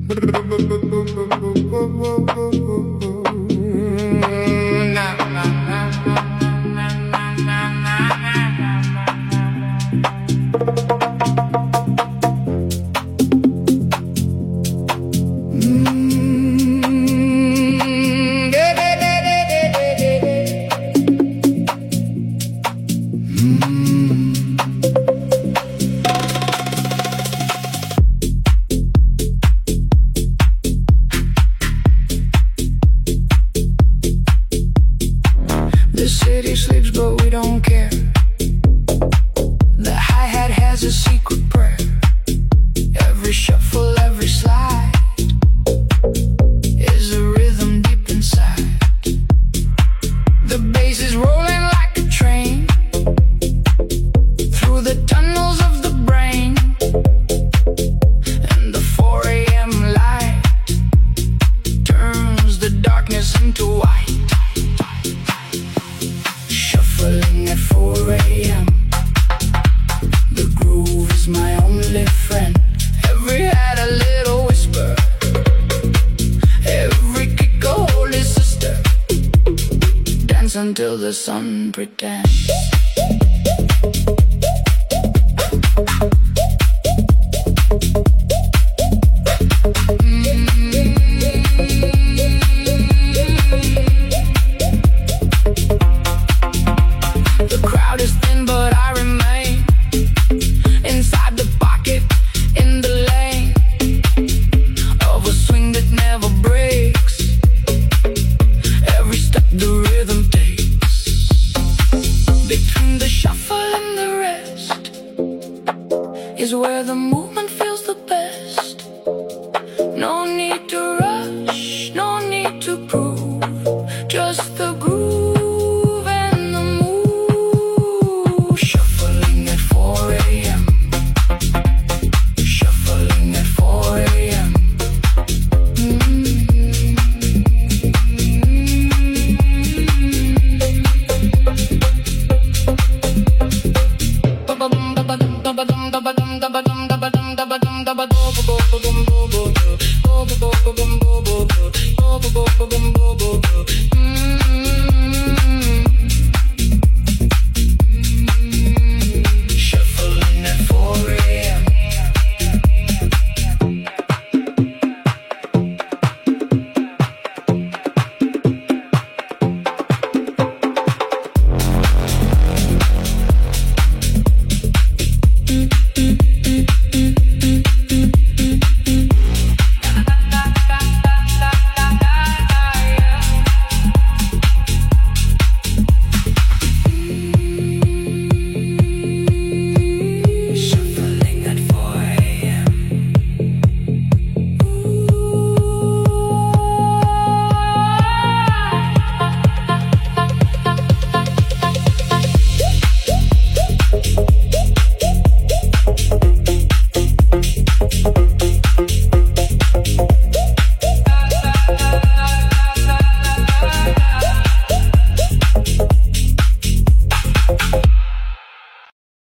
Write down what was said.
Until the sun pretends. The crowd is thin, but I remain inside the pocket, in the lane of a swing that never breaks. Every step the rhythm takes. Between the shuffle and the rest is where the movement feels the best. No need to rush, no need to prove, just the groove and the move. Shuffling at 4 a.m. Shuffling at 4 a.m.